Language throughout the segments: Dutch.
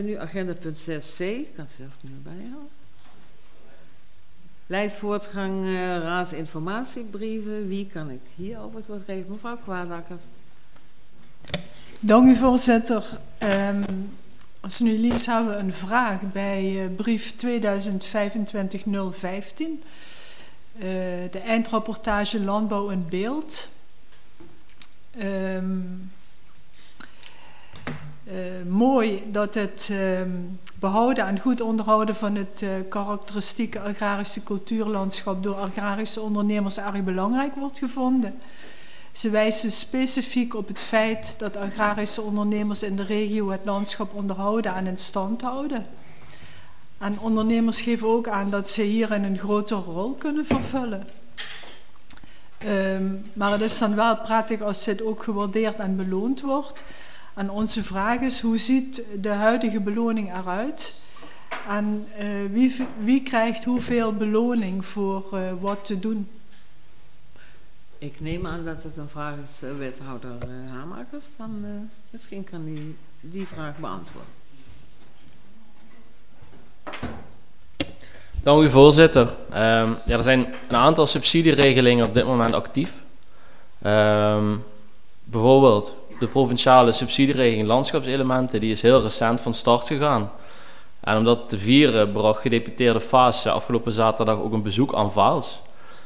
Nu agenda punt 6c, ik kan het zelf niet meer bijhouden. Lijstvoortgang raadsinformatiebrieven. Wie kan ik hierover het woord geven? Mevrouw Kwaadakkers. Dank u, voorzitter. Als u nu leest, hebben we een vraag bij brief 2025-015. De eindrapportage Landbouw in Beeld. Mooi dat het behouden en goed onderhouden van het karakteristieke agrarische cultuurlandschap door agrarische ondernemers erg belangrijk wordt gevonden. Ze wijzen specifiek op het feit dat agrarische ondernemers in de regio het landschap onderhouden en in stand houden. En ondernemers geven ook aan dat ze hierin een grotere rol kunnen vervullen. Maar het is dan wel prettig als dit ook gewaardeerd en beloond wordt. En onze vraag is, hoe ziet de huidige beloning eruit? En wie krijgt hoeveel beloning voor wat te doen? Ik neem aan dat het een vraag is, wethouder Hamakers. Dan misschien kan hij die vraag beantwoorden. Dank u, voorzitter. Er zijn een aantal subsidieregelingen op dit moment actief. Bijvoorbeeld de provinciale subsidieregeling landschapselementen, die is heel recent van start gegaan. En om dat te vieren bracht gedeputeerde Faas afgelopen zaterdag ook een bezoek aan Vaals.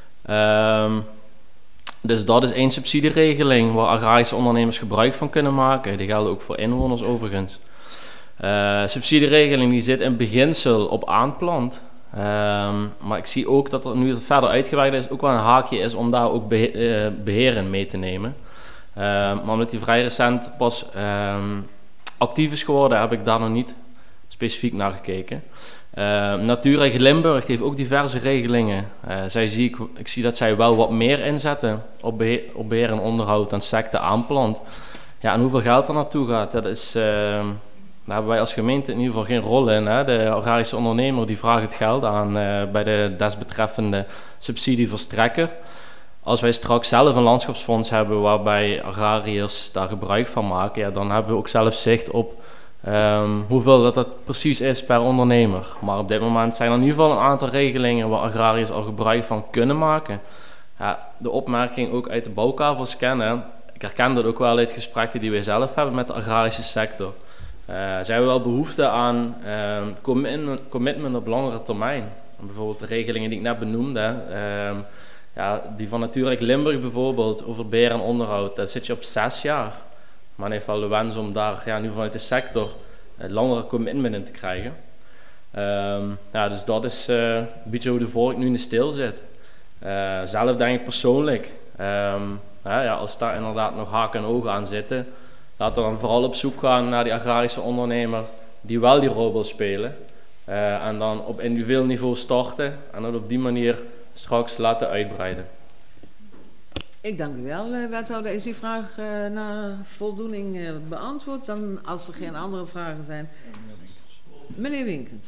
Dus dat is één subsidieregeling waar agrarische ondernemers gebruik van kunnen maken. Die gelden ook voor inwoners overigens. Subsidieregeling die zit in beginsel op aanplant. Maar ik zie ook dat er nu het verder uitgewerkt is, ook wel een haakje is om daar ook beheer in mee te nemen. Maar omdat die vrij recent pas actief is geworden, heb ik daar nog niet specifiek naar gekeken. Natuurrecht Limburg heeft ook diverse regelingen. Ik zie dat zij wel wat meer inzetten op beheer en onderhoud dan secte aanplant. Ja, en hoeveel geld er naartoe gaat, daar hebben wij als gemeente in ieder geval geen rol in. Hè? De agrarische ondernemer die vraagt het geld aan bij de desbetreffende subsidieverstrekker. Als wij straks zelf een landschapsfonds hebben waarbij agrariërs daar gebruik van maken, ja, dan hebben we ook zelf zicht op hoeveel dat precies is per ondernemer. Maar op dit moment zijn er in ieder geval een aantal regelingen waar agrariërs al gebruik van kunnen maken. Ja, de opmerking ook uit de bouwkavels kennen. Ik herken dat ook wel uit gesprekken die wij zelf hebben met de agrarische sector. Ze hebben wel behoefte aan commitment op langere termijn. En bijvoorbeeld de regelingen die ik net benoemde. Die van Natuurrecht Limburg bijvoorbeeld, over beheer en onderhoud, daar zit je op 6 jaar. Maar men heeft wel de wens om daar nu vanuit de sector langere commitment in te krijgen. Dus dat is een beetje hoe de vork nu in de steel zit. Zelf denk ik persoonlijk, als daar inderdaad nog haken en ogen aan zitten, laten we dan vooral op zoek gaan naar die agrarische ondernemer die wel die rol wil spelen. En dan op individueel niveau starten en dan op die manier straks laten uitbreiden. Ik dank u wel, wethouder. Is uw vraag naar voldoening beantwoord? Dan, als er geen andere vragen zijn. Meneer Winkens.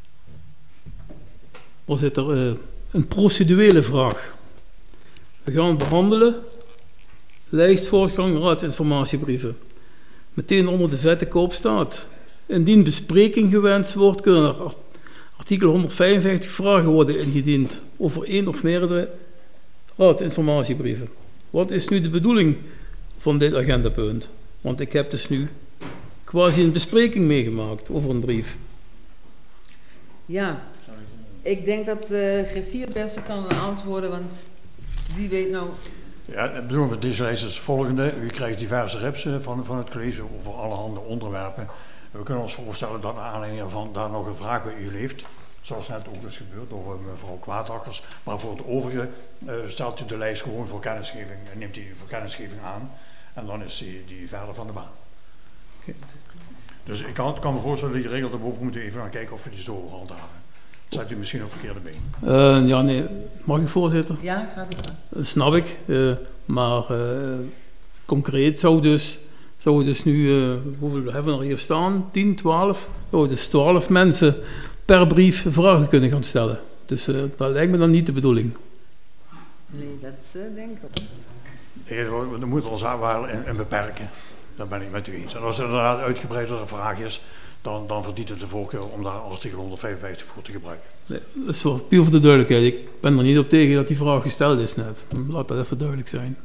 Voorzitter, een procedurele vraag. We gaan behandelen lijstvoortgang raadsinformatiebrieven. Meteen onder de vette koop staat: indien bespreking gewenst wordt, kunnen er artikel 155 vragen worden ingediend over één of meerdere raadsinformatiebrieven. Wat is nu de bedoeling van dit agendapunt? Want ik heb dus nu quasi een bespreking meegemaakt over een brief. Ja, ik denk dat Griffier het beste kan antwoorden, want die weet nou. Ja, de bedoeling van deze lijst is het volgende. U krijgt diverse reps van het college over allerhande onderwerpen. We kunnen ons voorstellen dat naar aanleiding ervan daar nog een vraag bij u leeft. Zoals net ook is gebeurd door mevrouw Kwaadakkers. Maar voor het overige stelt u de lijst gewoon voor kennisgeving, neemt u voor kennisgeving aan. En dan is die verder van de baan. Okay. Dus ik kan me voorstellen dat die regel erboven moet even gaan kijken of we die zo handhaven. Zet u misschien op verkeerde been? Ja, nee. Mag ik, voorzitter? Ja, gaat u gaan. Dat snap ik. Maar concreet zou we dus nu, hoeveel hebben we er hier staan? 10, 12? Dus 12 mensen per brief vragen kunnen gaan stellen. Dus dat lijkt me dan niet de bedoeling. Nee, dat denk ik ook. Nee, we moeten ons wel in beperken. Dat ben ik met u eens. En als er inderdaad uitgebreidere vraag is, dan verdient het de voorkeur om daar artikel 155 voor te gebruiken. Nee, dat is wel puur voor de duidelijkheid. Ik ben er niet op tegen dat die vraag gesteld is net. Laat dat even duidelijk zijn.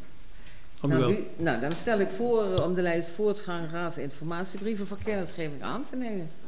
Dan stel ik voor om de lijst voortgang raadsinformatiebrieven voor kennisgeving aan te nemen.